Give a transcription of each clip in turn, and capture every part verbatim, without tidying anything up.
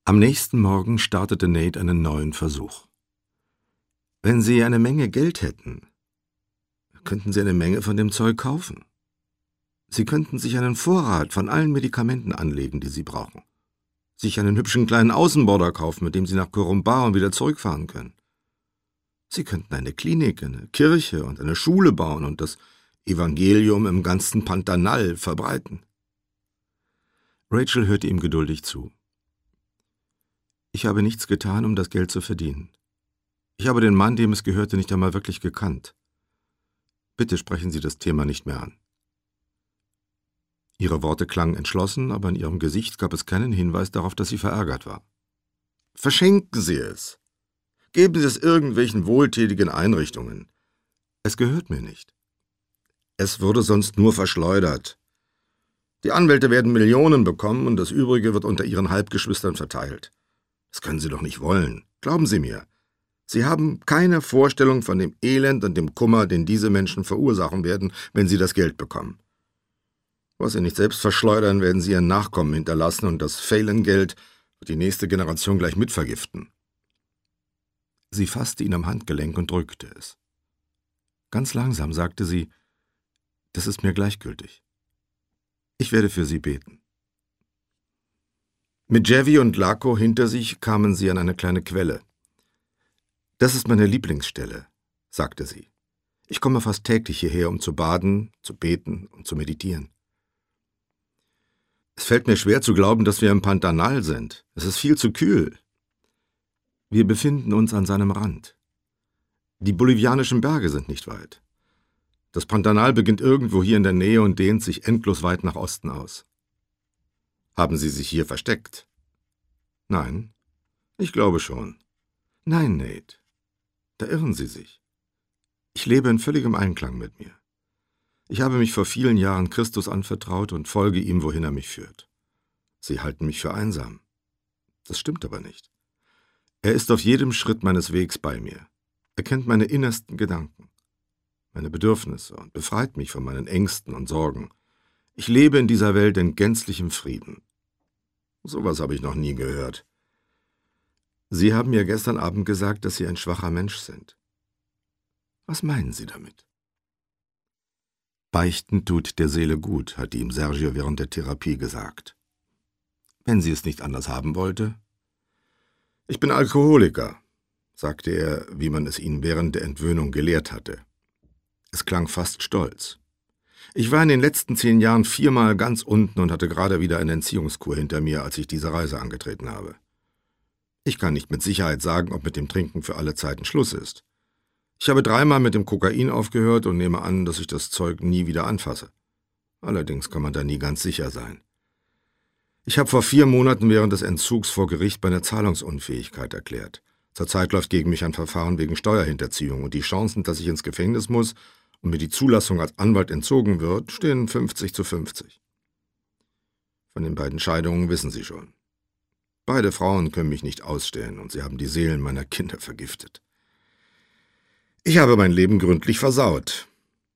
Am nächsten Morgen startete Nate einen neuen Versuch. Wenn Sie eine Menge Geld hätten, könnten Sie eine Menge von dem Zeug kaufen. Sie könnten sich einen Vorrat von allen Medikamenten anlegen, die Sie brauchen. Sich einen hübschen kleinen Außenborder kaufen, mit dem Sie nach Corumba und wieder zurückfahren können. Sie könnten eine Klinik, eine Kirche und eine Schule bauen und das Evangelium im ganzen Pantanal verbreiten. Rachel hörte ihm geduldig zu. Ich habe nichts getan, um das Geld zu verdienen. Ich habe den Mann, dem es gehörte, nicht einmal wirklich gekannt. Bitte sprechen Sie das Thema nicht mehr an. Ihre Worte klangen entschlossen, aber in ihrem Gesicht gab es keinen Hinweis darauf, dass sie verärgert war. Verschenken Sie es. Geben Sie es irgendwelchen wohltätigen Einrichtungen. Es gehört mir nicht. Es würde sonst nur verschleudert. Die Anwälte werden Millionen bekommen und das Übrige wird unter Ihren Halbgeschwistern verteilt. Das können Sie doch nicht wollen. Glauben Sie mir. Sie haben keine Vorstellung von dem Elend und dem Kummer, den diese Menschen verursachen werden, wenn sie das Geld bekommen. Was sie nicht selbst verschleudern, werden sie ihren Nachkommen hinterlassen und das Phelan-Geld wird die nächste Generation gleich mitvergiften. Sie fasste ihn am Handgelenk und drückte es. Ganz langsam sagte sie, das ist mir gleichgültig. Ich werde für Sie beten. Mit Javi und Laco hinter sich kamen sie an eine kleine Quelle. Das ist meine Lieblingsstelle, sagte sie. Ich komme fast täglich hierher, um zu baden, zu beten und zu meditieren. Es fällt mir schwer zu glauben, dass wir im Pantanal sind. Es ist viel zu kühl. Wir befinden uns an seinem Rand. Die bolivianischen Berge sind nicht weit. Das Pantanal beginnt irgendwo hier in der Nähe und dehnt sich endlos weit nach Osten aus. Haben Sie sich hier versteckt? Nein, ich glaube schon. Nein, Nate, da irren Sie sich. Ich lebe in völligem Einklang mit mir. Ich habe mich vor vielen Jahren Christus anvertraut und folge ihm, wohin er mich führt. Sie halten mich für einsam. Das stimmt aber nicht. Er ist auf jedem Schritt meines Wegs bei mir. Er kennt meine innersten Gedanken, meine Bedürfnisse und befreit mich von meinen Ängsten und Sorgen. Ich lebe in dieser Welt in gänzlichem Frieden. Sowas habe ich noch nie gehört. Sie haben mir gestern Abend gesagt, dass Sie ein schwacher Mensch sind. Was meinen Sie damit? Beichten tut der Seele gut, hat ihm Sergio während der Therapie gesagt. Wenn sie es nicht anders haben wollte. Ich bin Alkoholiker, sagte er, wie man es ihn während der Entwöhnung gelehrt hatte. Es klang fast stolz. Ich war in den letzten zehn Jahren viermal ganz unten und hatte gerade wieder eine Entziehungskur hinter mir, als ich diese Reise angetreten habe. Ich kann nicht mit Sicherheit sagen, ob mit dem Trinken für alle Zeiten Schluss ist. Ich habe dreimal mit dem Kokain aufgehört und nehme an, dass ich das Zeug nie wieder anfasse. Allerdings kann man da nie ganz sicher sein. Ich habe vor vier Monaten während des Entzugs vor Gericht meine Zahlungsunfähigkeit erklärt. Zurzeit läuft gegen mich ein Verfahren wegen Steuerhinterziehung und die Chancen, dass ich ins Gefängnis muss und mir die Zulassung als Anwalt entzogen wird, stehen fünfzig zu fünfzig. Von den beiden Scheidungen wissen Sie schon. Beide Frauen können mich nicht ausstehen und sie haben die Seelen meiner Kinder vergiftet. Ich habe mein Leben gründlich versaut.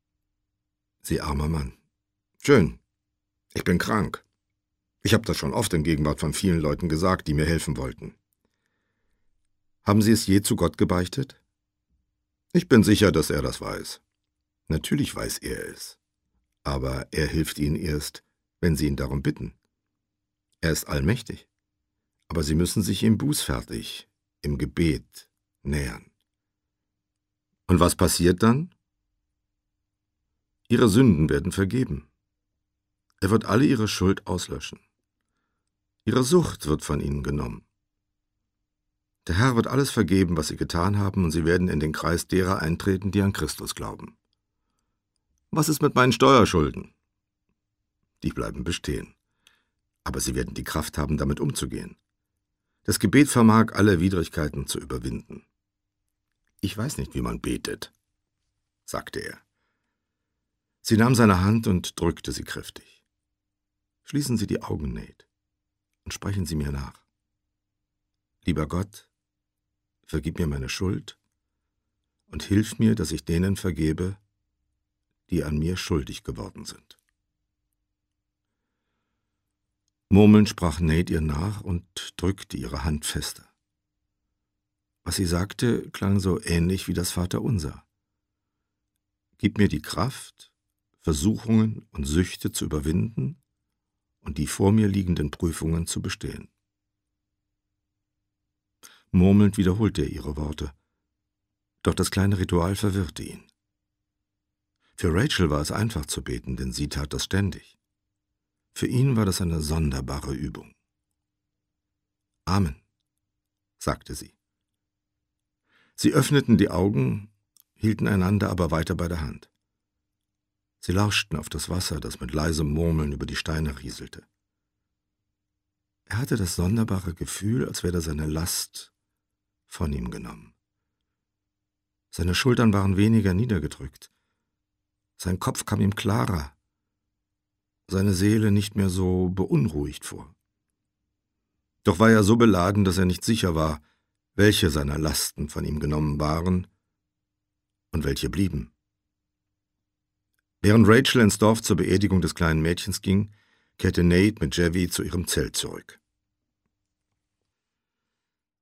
Sie armer Mann. Schön. Ich bin krank. Ich habe das schon oft in Gegenwart von vielen Leuten gesagt, die mir helfen wollten. Haben Sie es je zu Gott gebeichtet? Ich bin sicher, dass er das weiß. Natürlich weiß er es. Aber er hilft Ihnen erst, wenn Sie ihn darum bitten. Er ist allmächtig. Aber Sie müssen sich ihm bußfertig, im Gebet, nähern. Und was passiert dann? Ihre Sünden werden vergeben. Er wird alle Ihre Schuld auslöschen. Ihre Sucht wird von Ihnen genommen. Der Herr wird alles vergeben, was Sie getan haben, und Sie werden in den Kreis derer eintreten, die an Christus glauben. Was ist mit meinen Steuerschulden? Die bleiben bestehen. Aber Sie werden die Kraft haben, damit umzugehen. Das Gebet vermag, alle Widrigkeiten zu überwinden. Ich weiß nicht, wie man betet, sagte er. Sie nahm seine Hand und drückte sie kräftig. Schließen Sie die Augen, Nate, und sprechen Sie mir nach. Lieber Gott, vergib mir meine Schuld und hilf mir, dass ich denen vergebe, die an mir schuldig geworden sind. Murmelnd sprach Nate ihr nach und drückte ihre Hand fester. Was sie sagte, klang so ähnlich wie das Vaterunser. Gib mir die Kraft, Versuchungen und Süchte zu überwinden und die vor mir liegenden Prüfungen zu bestehen. Murmelnd wiederholte er ihre Worte, doch das kleine Ritual verwirrte ihn. Für Rachel war es einfach zu beten, denn sie tat das ständig. Für ihn war das eine sonderbare Übung. Amen, sagte sie. Sie öffneten die Augen, hielten einander aber weiter bei der Hand. Sie lauschten auf das Wasser, das mit leisem Murmeln über die Steine rieselte. Er hatte das sonderbare Gefühl, als wäre seine Last von ihm genommen. Seine Schultern waren weniger niedergedrückt. Sein Kopf kam ihm klarer, seine Seele nicht mehr so beunruhigt vor. Doch war er so beladen, dass er nicht sicher war, welche seiner Lasten von ihm genommen waren und welche blieben. Während Rachel ins Dorf zur Beerdigung des kleinen Mädchens ging, kehrte Nate mit Javi zu ihrem Zelt zurück.